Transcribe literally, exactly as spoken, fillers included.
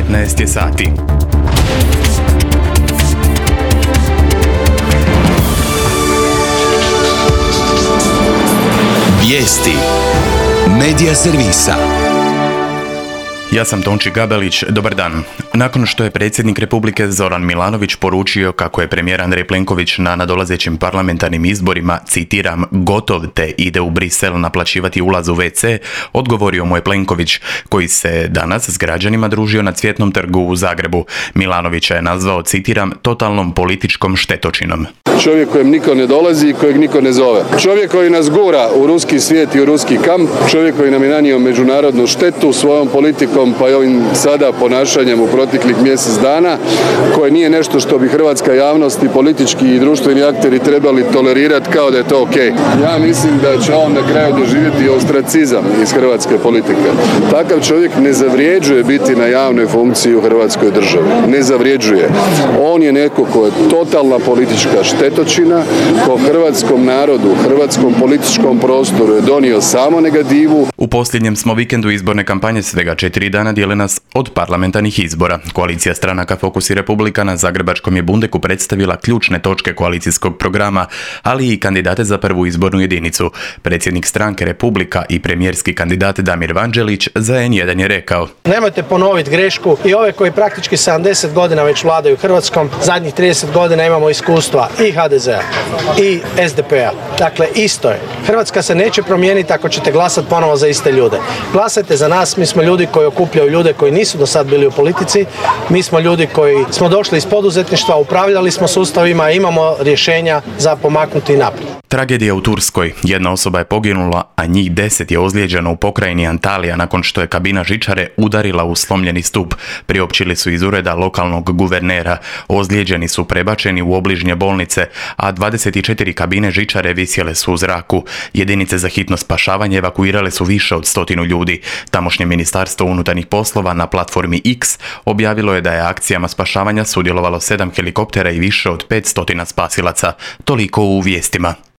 devetnaest je sati. Vijesti Medija servisa. Ja sam Tonči Gabelić, dobar dan. Nakon što je predsjednik Republike Zoran Milanović poručio kako je premijer Andrej Plenković na nadolazećim parlamentarnim izborima, citiram, gotov te ide u Brisel naplaćivati ulaz u ve ce, odgovorio mu je Plenković, koji se danas s građanima družio na Cvjetnom trgu u Zagrebu. Milanovića je nazvao, citiram, totalnom političkom štetočinom. Čovjek kojem niko ne dolazi i kojeg niko ne zove. Čovjek koji nas gura u ruski svijet i u ruski kamp. Čovjek koji nam je nanio međunarodnu štetu svojom politikom pa i ovim sada ponašanjem u proteklih mjesec dana, koje nije nešto što bi hrvatska javnost i politički i društveni akteri trebali tolerirati kao da je to ok. Ja mislim da će on na kraju doživjeti ostracizam iz hrvatske politike. Takav čovjek ne zavrijeđuje biti na javnoj funkciji u hrvatskoj državi. Ne zavrijeđuje. On je neko ko je totalna politička štetočina, ko hrvatskom narodu, hrvatskom političkom prostoru je donio samo negativu. U posljednjem smo vikendu izborne kampanje, svega četiri dana dijele nas od parlamentarnih izbora. Koalicija stranaka Fokus i Republika na zagrebačkom je Bundeku predstavila ključne točke koalicijskog programa, ali i kandidate za prvu izbornu jedinicu. Predsjednik stranke Republika i premijerski kandidat Damir Vanđelić za en jedan je rekao: nemojte ponoviti grešku i ove koji praktički sedamdeset godina već vladaju Hrvatskom, zadnjih trideset godina imamo iskustva i ha de zea i es de pe a. Dakle, isto je. Hrvatska se neće promijeniti ako ćete glasati ponovo za iste ljude. Glasajte za nas, mi smo ljudi koji okupljaju ljude koji nisu do sad bili u politici, mi smo ljudi koji smo došli iz poduzetništva, upravljali smo sustavima, imamo rješenja za pomaknuti naprijed. Tragedija u Turskoj. Jedna osoba je poginula, a njih deset je ozlijeđeno u pokrajini Antalija nakon što je kabina žičare udarila u slomljeni stup. Priopćili su iz ureda lokalnog guvernera. Ozlijeđeni su prebačeni u obližnje bolnice, a dvadeset četiri kabine žičare visjele su u zraku. Jedinice za hitno spašavanje evakuirale su više od stotinu ljudi. Tamošnje ministarstvo unutarnjih poslova na platformi X objavilo je da je akcijama spašavanja sudjelovalo sedam helikoptera i više od petsto spasilaca. Toliko u vijestima.